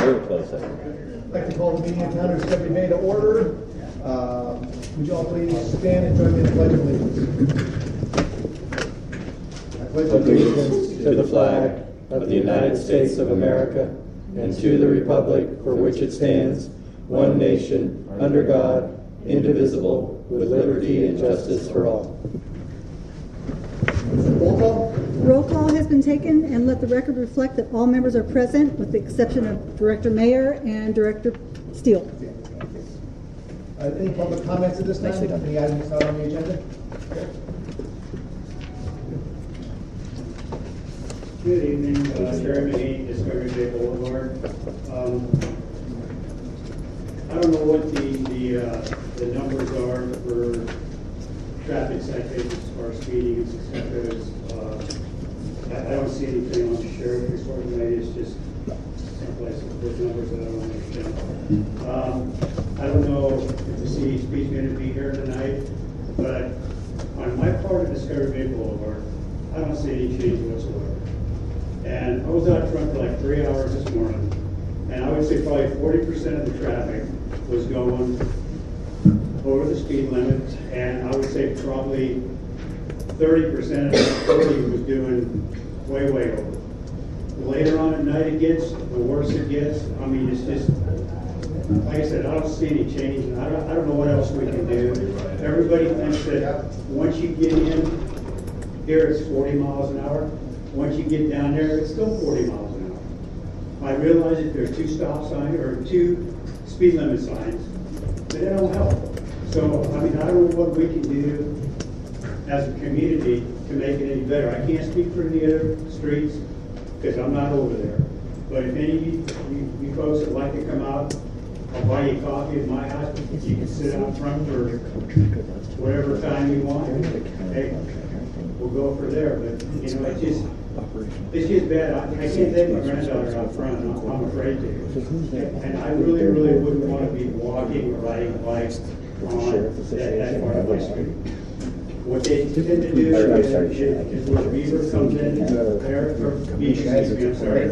a closed session. I'd like to call the meeting of Town of Discovery Bay to order. Would you all please stand and join me in the Pledge of Allegiance? I pledge Allegiance to the flag of the United States of America and to the republic for which it stands, one nation, under God, indivisible, with liberty and justice for all. Roll call. Roll call has been taken, and let the record reflect that all members are present, with the exception of Director Mayer and Director Steele. Any public comments at this time? Any items not on the agenda? Good evening, Jeremy Heat, Discovery Bay Boulevard. I don't know what the numbers are for traffic citations for speeding, etc. I don't see anything on the sheriff report tonight. It's just someplace with numbers that I don't understand. I don't know if the CHP is going to be here tonight, but on my part of Discovery Bay Boulevard, I don't see any change whatsoever. And I was out front for like 3 hours this morning, and I would say probably 40% of the traffic was going over the speed limit, and I would say probably 30% of the 40 was doing way over. The later on at night it gets, the worse it gets. I mean, it's just, like I said, I don't see any change, and I don't know what else we can do. Everybody thinks that once you get in here, it's 40 miles an hour. Once you get down there, it's still 40 miles an hour. I realize that there are two stop signs or two speed limit signs, but they don't help. So, I mean, I don't know what we can do as a community to make it any better. I can't speak for the other streets because I'm not over there. But if any of you folks would like to come out, I'll buy you coffee at my house. You can sit out front for whatever time you want. Hey, we'll go for there. But, you know, it's just bad. I can't take my granddaughter out front. I'm afraid to. And I really wouldn't want to be walking or riding bikes on that part of my street. What they tend to do is where Beaver comes in, I'm sorry.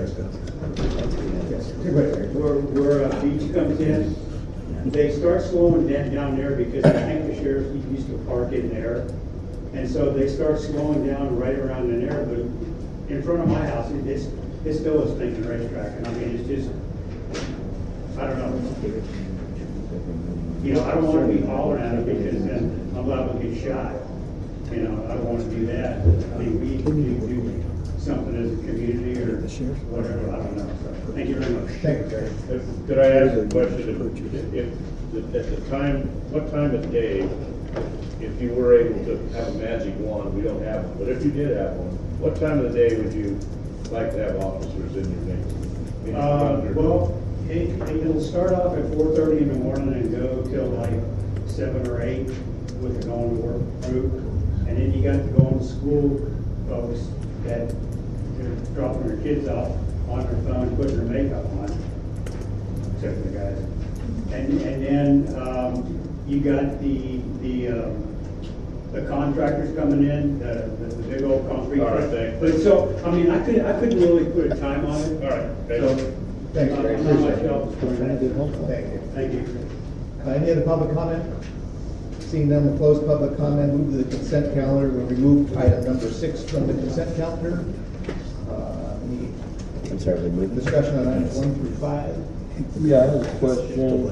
Where Beach comes in, they start slowing down there because I think the sheriff used to park in there. And so they start slowing down right around in there, but in front of my house, it's still a stinking racetrack. And I mean, it's just, I don't know. You know, I don't want to be hollering at it because then I'm liable to get shot. You know, I don't want to do that. I mean, we need to do something as a community or whatever. I don't know. So, thank you very much. Thank you, Jerry. Could I ask a question? If at the time, what time of day, if you were able to have a magic wand, we don't have one, but if you did have one, what time of the day would you like to have officers in your name? Well, it'll start off at 4:30 in the morning and go till like 7 or 8 with the going to work group. And then you got the going to school folks that they're dropping their kids off on their phone, putting their makeup on, except for the guys. And then you got the contractors coming in, the big old concrete. All right, thanks. But so, I mean, I couldn't really put a time on it. All right. So, Thank you, Jerry. not much else. Thank you. Thank you. Any other public comment? Seeing none, we'll close public comment, move to the consent calendar. We'll remove item number 6 from the consent calendar. Any I'm sorry, we moved. discussion on items 1 through 5? Yeah, I have a question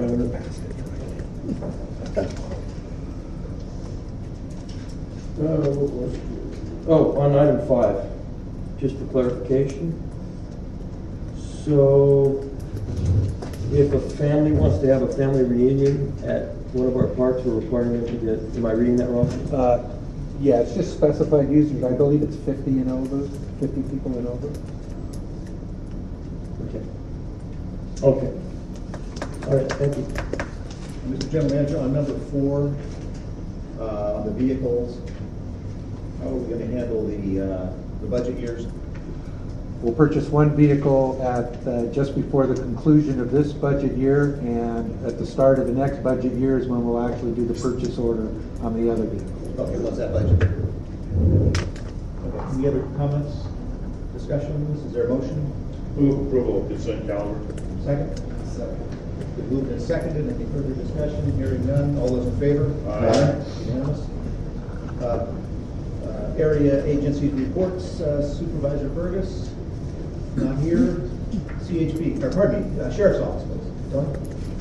on item 5, just for clarification. So, if a family wants to have a family reunion at one of our parks, we're requiring them to get, am I reading that wrong? Yeah, it's just specified users. I believe it's 50 and over, 50 people and over. Okay. All right, thank you. Mr. General Manager, on number 4, on the vehicles, how are we going to handle the budget years? We'll purchase one vehicle at just before the conclusion of this budget year, and at the start of the next budget year is when we'll actually do the purchase order on the other vehicle. Okay, what's that budget? Okay. Any other comments, discussions? Is there a motion? Move approval of consent calendar. Second? Second. Been moved and seconded. Any further discussion? Hearing none. All those in favor? Aye. Unanimous. Area agencies reports, Supervisor Burgess, not here. CHP, or pardon me, Sheriff's Office, please. Tony?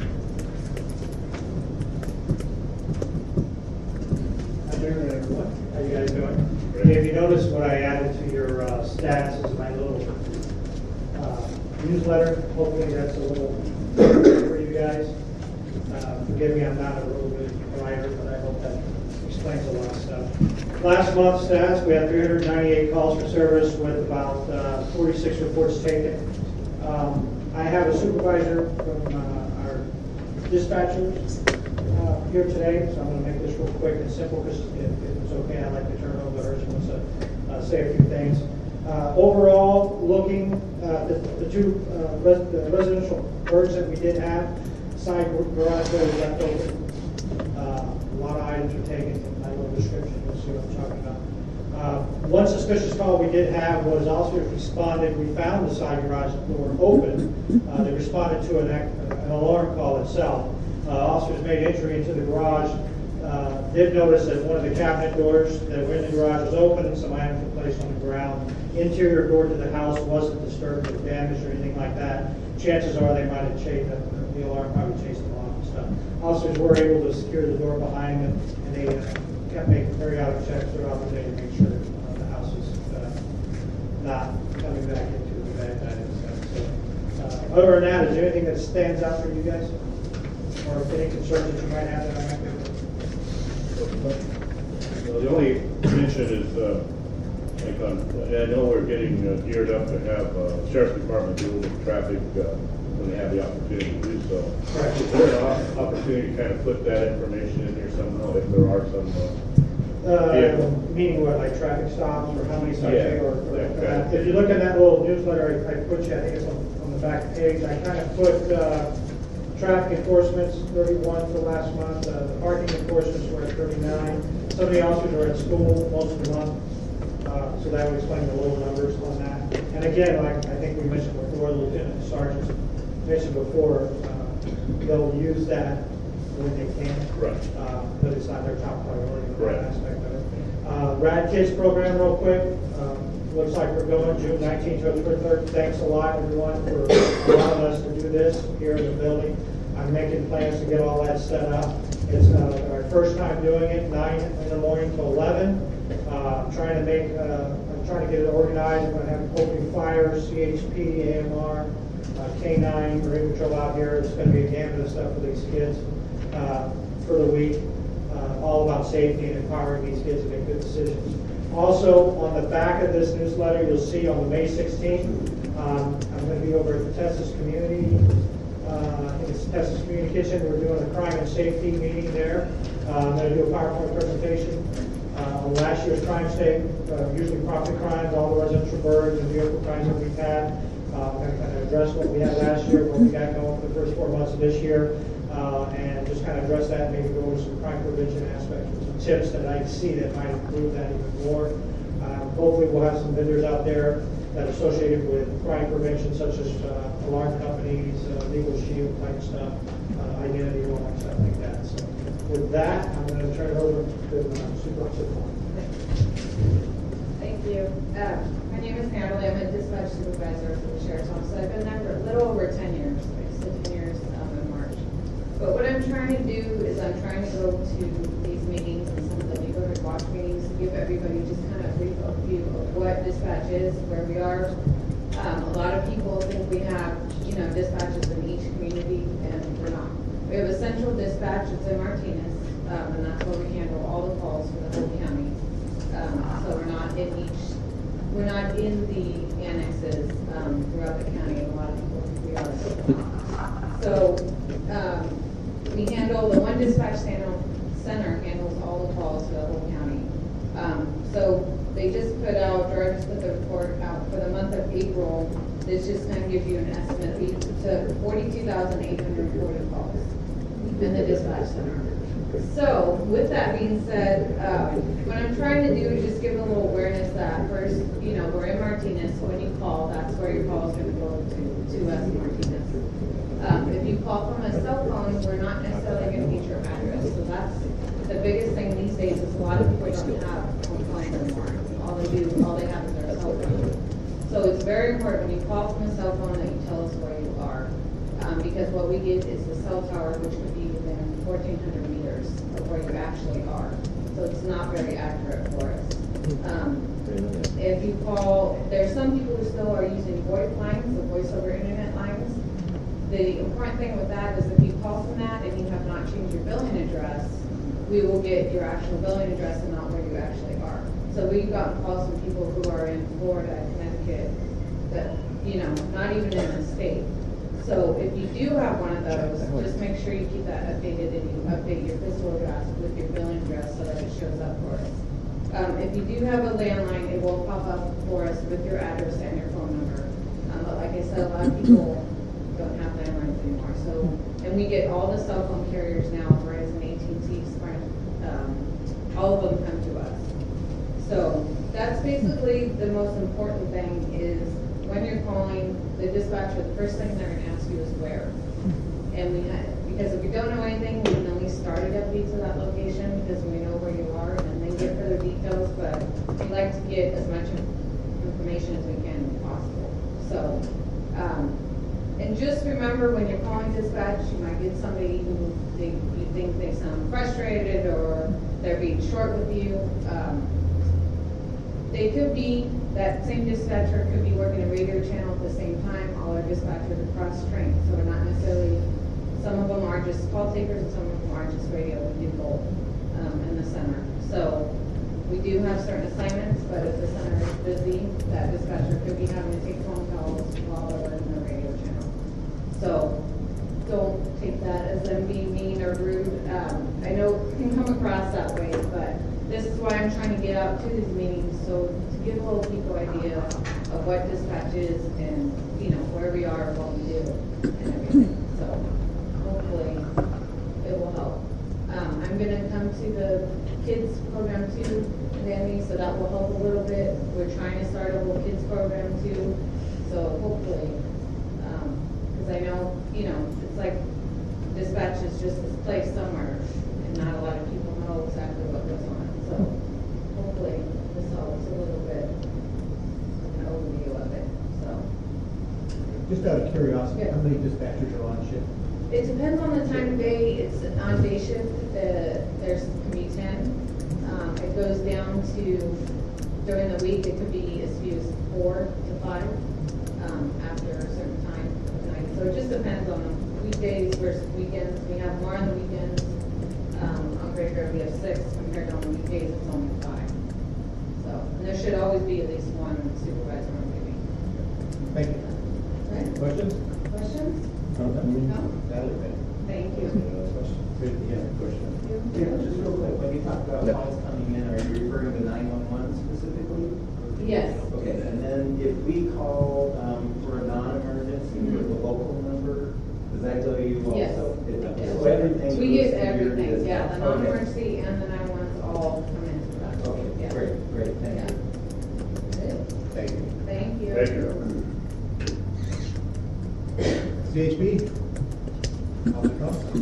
Hi there, everyone. How you guys doing? If you notice, what I added to your stats is my little newsletter. Hopefully that's a little for you guys. Forgive me, I'm not a real good writer, but I hope that explains a lot of stuff. Last month's stats, we had 398 calls for service with about 46 reports taken. I have a supervisor from our dispatchers here today, so I'm going to make this real quick and simple because if it's okay, I'd like to turn it over to her. She wants to say a few things. Overall, looking the two residential birds that we did have, side garage door was left open. A lot of items were taken. My little description, you'll see what I'm talking about. One suspicious call we did have was officers responded. We found the side garage door open. They responded to an alarm call itself. Officers made entry into the garage. Did notice that one of the cabinet doors that were in the garage was open and some items were placed on the ground. Interior door to the house wasn't disturbed or damaged or anything like that. Chances are they might have chased the alarm, probably chased them off and stuff. Officers were able to secure the door behind them, and they kept making periodic checks throughout the day to make sure the house is not coming back into the bad night and stuff. So, other than that, is there anything that stands out for you guys? Or any concerns that you might have that I might be able to? Well, the only mention is, like I know we're getting geared up to have Sheriff's Department deal with traffic when they have the opportunity to do so. Correct. Is there an opportunity to kind of put that information in there somehow if there are some Meaning what, like traffic stops or how many stops? Yeah, Or that kind of- if you look at that little newsletter I put you, I think it's on the back page, I kind of put traffic enforcements, 31 for last month. The parking enforcements were at 39. Some of the officers were at school most of the month, so that would explain the low numbers on that. And again, like I think we mentioned before, the lieutenant sergeants mentioned before, they'll use that when they can. Right. But it's not their top priority in Right. that aspect of it. Rad Kids program real quick. Looks like we're going June 19th to the 3rd. Thanks a lot, everyone, for allowing us to do this here in the building. I'm making plans to get all that set up. It's our first time doing it, 9 in the morning to 11. I'm trying to get it organized. I'm going to have opening fire, CHP, AMR, K9, Marine Patrol out here. It's going to be a gambit of stuff for these kids for the week. All about safety and empowering these kids to make good decisions. Also, on the back of this newsletter, you'll see on the May 16th, I'm going to be over at the Texas Community, I think it's Texas Community Kitchen. We're doing a crime and safety meeting there. I'm going to do a PowerPoint presentation on last year's crime state, usually property crimes, all the residential birds and vehicle crimes that we've had. I'm going to kind of address what we had last year, what we got going for the first 4 months of this year, and just kind of address that, maybe go over some crime prevention aspects, some tips that I see that might improve that even more. Hopefully we'll have some vendors out there that are associated with crime prevention, such as alarm companies, legal shield type stuff, identity law, and stuff like that. So with that, I'm going to turn it over to Supervisor Paul. Thank you. My name is Natalie. I'm a dispatch supervisor for the Sheriff's Office. I've been there for a little over 10 years. I said 10 years in March. But what I'm trying to do is I'm trying to go to these meetings and some of the neighborhood watch meetings to give everybody just kind of a brief overview of what dispatch is, where we are. A lot of people think we have, dispatches in each community, and we're not. We have a central dispatch. It's in Martinez, and that's where we handle all the calls for the whole county. So we're not in the annexes throughout the county, and a lot of people think we are. So we handle, the one dispatch center handles all the calls for the whole county. So they just put out, or I just put the report out for the month of April. This just kind of gives you an estimate. We took 42,840 calls. and the dispatch center. So, with that being said, what I'm trying to do is just give a little awareness that first, we're in Martinez, so when you call, that's where your call is going to go to us in Martinez. If you call from a cell phone, we're not necessarily going to get your address, so that's the biggest thing these days is a lot of people don't have home phones anymore. All they have is their cell phone. So it's very important when you call from a cell phone that you tell us where you are. Because what we get is the cell tower, which would be within 1,400 meters of where you actually are. So it's not very accurate for us. If you call, there's some people who still are using VoIP lines, the voice over internet lines. The important thing with that is if you call from that and you have not changed your billing address, we will get your actual billing address and not where you actually are. So we've gotten calls from people who are in Florida, Connecticut, that, not even in the state. So if you do have one of those, just make sure you keep that updated and you update your physical address with your billing address so that it shows up for us. If you do have a landline, it will pop up for us with your address and your phone number. But like I said, a lot of people don't have landlines anymore. So, and we get all the cell phone carriers now, Verizon, AT&T, Sprint, all of them come to us. So that's basically the most important thing is when you're calling the dispatcher, the first thing they're going to ask you is where. And because if you don't know anything, we can at least start a deputy to that location because we know where you are and then get further details, but we like to get as much information as we can if possible. So, and just remember when you're calling dispatch, you might get somebody who you think they sound frustrated or they're being short with you. They could be, that same dispatcher could be working a radio channel at the same time. All our dispatchers are cross-trained, so we're not necessarily, some of them are just call takers and some of them are just radio. We do both in the center. So we do have certain assignments, but if the center is busy, that dispatcher could be having to take phone calls while they're in the radio channel. So don't take that as them being mean or rude. I know it can come across that way, but this is why I'm trying to get out to these meetings, so to give a little people idea of what dispatch is and, where we are, what we do, and everything. So hopefully it will help. I'm going to come to the kids program too, Danny, so that will help a little bit. We're trying to start a little kids program too, so hopefully, because I know, it's like dispatch is just this place somewhere, and not a lot of people know exactly what goes on. So hopefully this helps a little bit, an overview of it. So Just out of curiosity, how many dispatchers are on shift? it depends on the time of day. It's on day shift. There's can be 10. It goes down to during the week. It could be as few as 4 to 5 after a certain time of night. So it just depends on weekdays versus weekends. We have more on the weekends. On graveyard we have 6 compared to on the weekdays it's only 5. So and there should always be at least one supervisor on duty. Thank you. Right? Questions? Questions? No? Natalie, ma'am. Thank you. Yeah, question. Yeah, just real quick, when you talk about calls coming in, are you referring to 911 specifically? Yes. Okay, and then if we call for a non-emergency with a local number, does that go to you also? Yes. So everything. We goes get to your everything, yeah, the dispatch. non-emergency and the 911s all come into that. Okay, Yeah. great, thank Yeah. you. Good. Thank you. Thank you. Thank you. CHP? Public comment?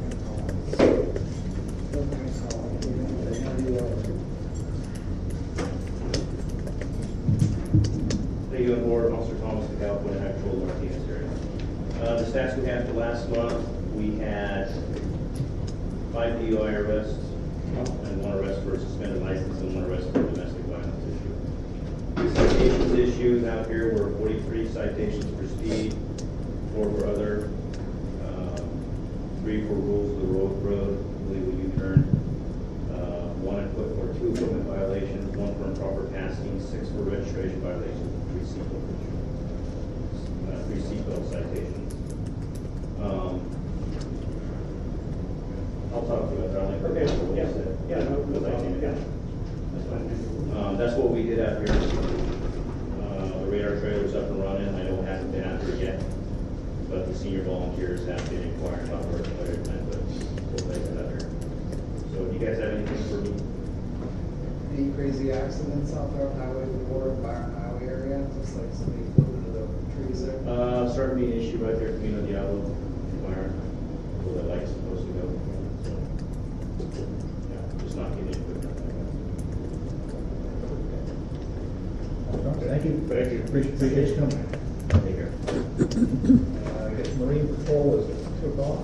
Thank you, Board. Officer Thomas, the California Patrol Martinez area. The stats we had for last month, we had 5 DUI arrests and 1 arrest for a suspended license and 1 arrest for a domestic violence issue. The citations issued out here were 43 citations for speed, 4 for other, 3 for rules of the road, illegal U-turn, 1 input for 2 equipment violations, 1 for improper passing, 6 for registration violations, 3 seatbelt citations. I'll talk to you about that. Okay, yes, yeah, no, yeah. That's fine. That's what we did out here. The radar trailer's up and running. I know it hasn't been out there yet, but the senior volunteers have been inquiring about where the fire plant, but we'll make it better. So do you guys have anything for me? Any crazy accidents out there on Highway 4 and Byron Highway area? Just like somebody flew into the trees there? Starting to be an issue right there, Camino Diablo, Byron, where the light's supposed to go. So, yeah, just not getting it quick enough. Thank you. Thank you. Appreciate you coming. Take care. I guess Marine Patrol is took off.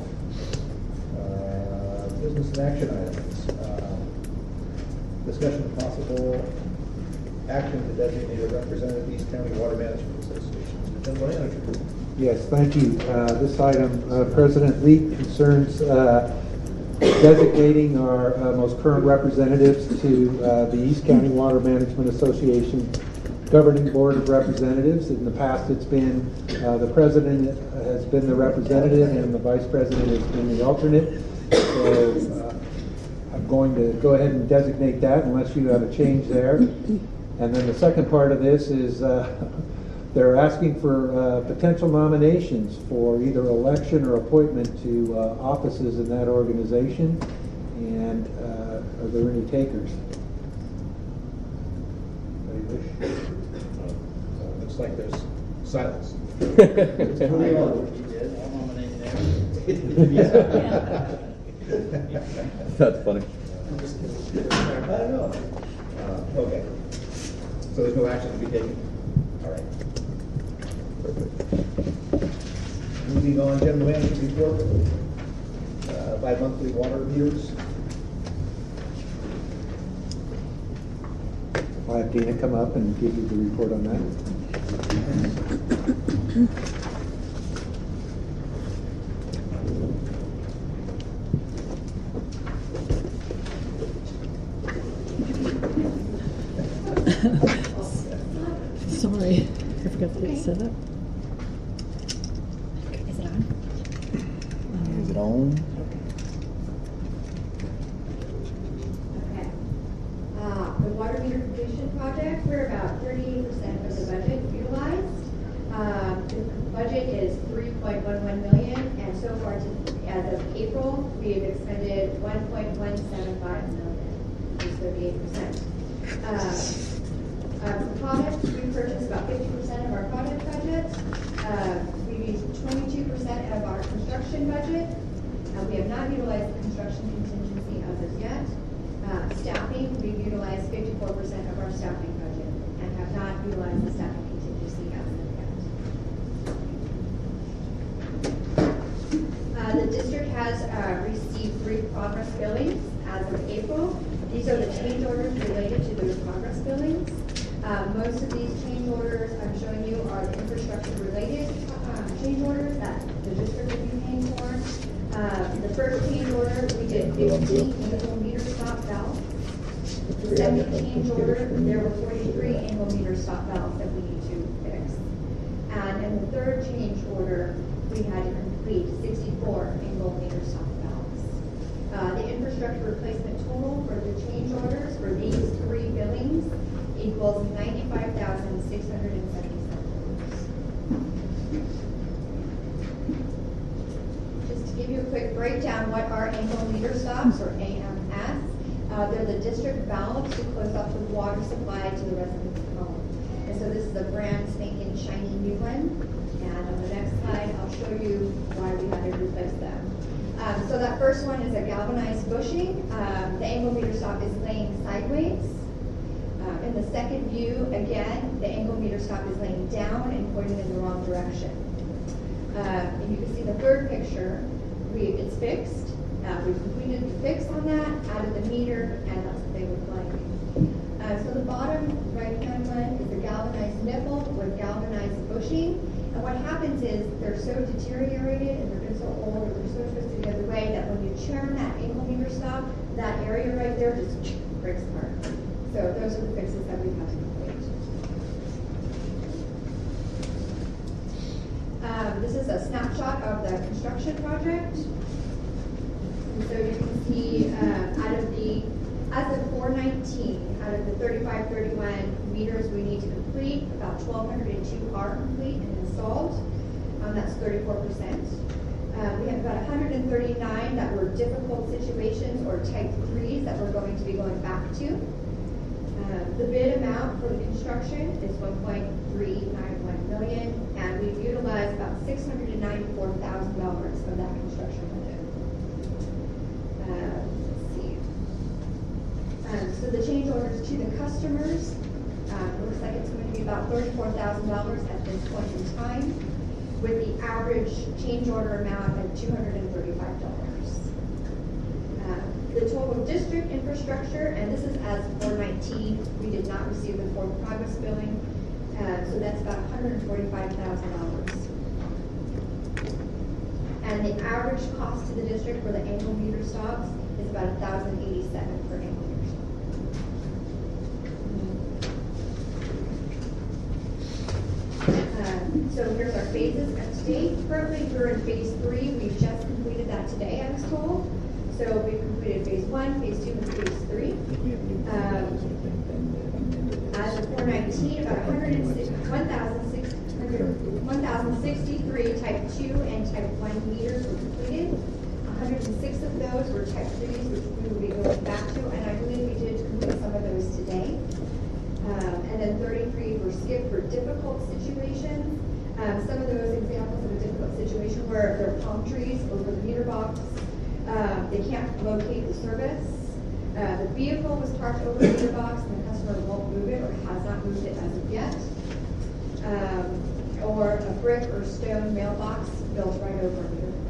Business and action items. Discussion of possible action to designate a representative East County Water Management Association. General Manager. Yes, thank you. This item, President Leak, concerns designating our most current representatives to the East County Water Management Association Governing Board of Representatives. In the past, it's been the president has been the representative and the vice president has been the alternate. So I'm going to go ahead and designate that unless you have a change there. And then the second part of this is they're asking for potential nominations for either election or appointment to offices in that organization. And are there any takers? Looks like there's silence. That's funny. I don't know. Okay. So there's no action to be taken? All right. Perfect. Moving on, general manager report. Bi-monthly water meters. I'll have Dina come up and give you the report on that. Sorry, I forgot to get it set up. Is it on? Is it on? Okay. The water meter completion project, we're about 38% of the budget utilized. The budget is $3.11 million, and so far, as of April, we have expended $1.175 million, which is 38%. Products, we purchased about 50% of our product budget. We used 22% of our construction budget. We have not utilized the construction contingency as of yet. Staffing, we've utilized 54% of our staffing budget and have not utilized the staffing contingency as of yet. The district has received 3 progress billings as of April. These are the change orders related to those progress billings. Most of these change orders I'm showing you are the infrastructure-related change orders that the district will be paying for. The first change order, we did 15 angle meter stop valves. The second change order, there were 43 angle meter stop valves that we need to fix. And in the third change order, we had to complete 64 angle meter stop valves. The infrastructure replacement total for the change orders for these 3 billings equals $95,677. Just to give you a quick breakdown, what are angle meter stops, or AMS? They're the district valves to close off the water supply to the residents' home. And so this is a brand spanking shiny new one. And on the next slide, I'll show you why we had to replace them. So that first one is a galvanized bushing. The angle meter stop is laying sideways. In the second view, again, the angle meter stop is laying down and pointing in the wrong direction. And you can see the third picture, it's fixed. We've completed the fix on that, added the meter, and that's what they look like. So the bottom right-hand one is a galvanized nipple with galvanized bushing. And what happens is they're so deteriorated and they're so old or they're so twisted the other way that when you turn that angle meter stop, that area right there just breaks apart. So those are the fixes that we've had to complete. This is a snapshot of the construction project. And so you can see as of 4/19, out of the 3531 meters we need to complete, about 1,202 are complete and installed. That's 34%. We have about 139 that were difficult situations or type 3s that we're going to be going back to. The bid amount for the construction is $1.391 million, and we've utilized about $694,000 of that construction budget. Let's see. So the change orders to the customers, it looks like it's going to be about $34,000 at this point in time, with the average change order amount of $235. The total district infrastructure, and this is as for 19, we did not receive the fourth progress billing, so that's about $145,000. And the average cost to the district for the annual meter stops is about $1,087 per annual meter stop. So here's our phases at state. Currently, we're in phase 3. We've just completed that today, I was told. So we've completed phase 1, phase 2, and phase 3. As of 419, about 1,063 type 2 and type 1 meters were completed. 106 of those were type 3s, which we will be going back to, and I believe we did complete some of those today. And then 33 were skipped for difficult situations. Some of those examples of a difficult situation where there are palm trees over the meter box. They can't locate the service. The vehicle was parked over the meter box and the customer won't move it or has not moved it as of yet. Or a brick or stone mailbox built right over a meter box.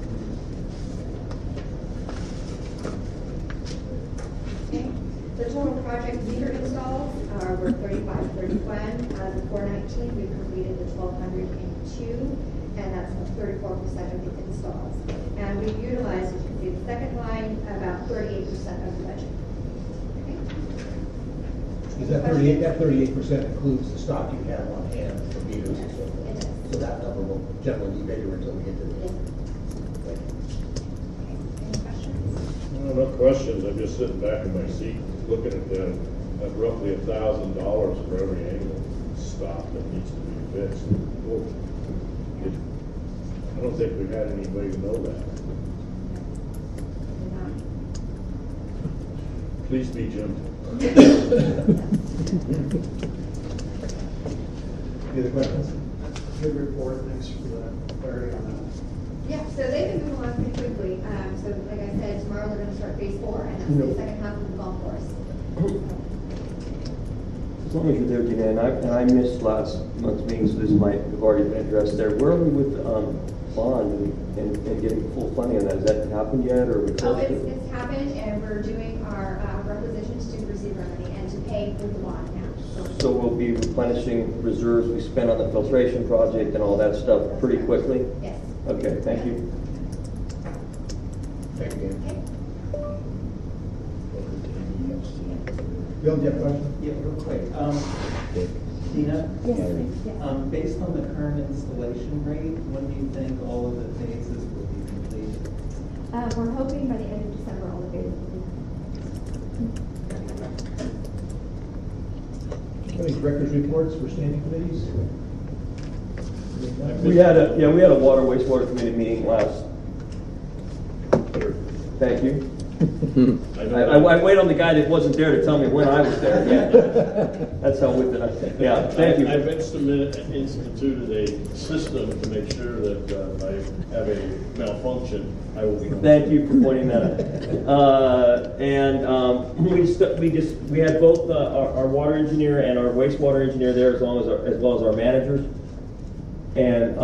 Okay. The total project meter installs were 3531. Out of the 419, we've completed the 1,202, and that's 34% of the installs. And we've utilized, as you can see, the second line, about 38% of the budget. Okay. Is that 38? That 38% includes the stock you have on hand for meters and so forth. It does. So that number will generally be bigger until we get to the Yes. Thank you. Any questions? No questions. I'm just sitting back in my seat, looking at roughly $1,000 for every angle stop that needs to be fixed. I don't think we've had any way to know that. Please be gentle. Any other questions? Good report, thanks for the clarity on that. Yeah, so they've been moving along pretty quickly. So like I said, tomorrow they're going to start phase 4, and that's the second half of the golf course. As long as you're there, Gina, and I missed last month's meeting, so this might have already been addressed there. Where are we with bond and getting full funding on that? Has that happened yet, or? Oh, it's happened, and we're doing our requisitions to receive revenue and to pay for the bond now. So we'll be replenishing reserves we spent on the filtration project and all that stuff pretty quickly? Yes. Okay, thank you. Thank you, Dan. Okay. Bill, do you have a question? Yeah, real quick. Dina? Yes, yes. Based on the current installation rate, when do you think all of the phases will be completed? We're hoping by the end of December all the phases will be Any director's reports for standing committees? We had a water wastewater committee meeting last. Thank you. I wait on the guy that wasn't there to tell me when I was there. Yeah. That's how with it. Yeah, thank you. I've instituted a system to make sure that if I have a malfunction, I will be. Thank you for pointing that out. We had both our water engineer and our wastewater engineer there, as well as our managers, and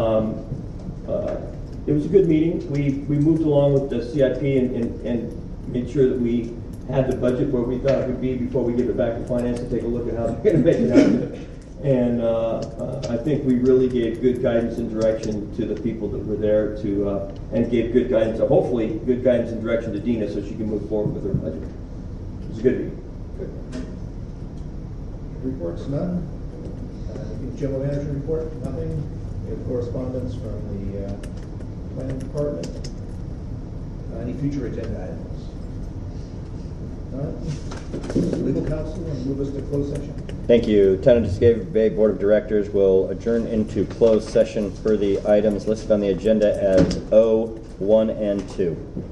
it was a good meeting. We moved along with the CIP and made sure that we had the budget where we thought it would be before we give it back to finance to take a look at how they're going to make it happen. And I think we really gave good guidance and direction to the people that were there and gave good guidance, hopefully good guidance and direction to Dina so she can move forward with her budget. It was a good meeting. Good. Reports, none. General manager report, nothing. We have correspondence from the planning department. Any future agenda items? All right. Legal counsel, and move us to closed session. Thank you. Town of Discovery Bay Board of Directors will adjourn into closed session for the items listed on the agenda as O, 1, and 2.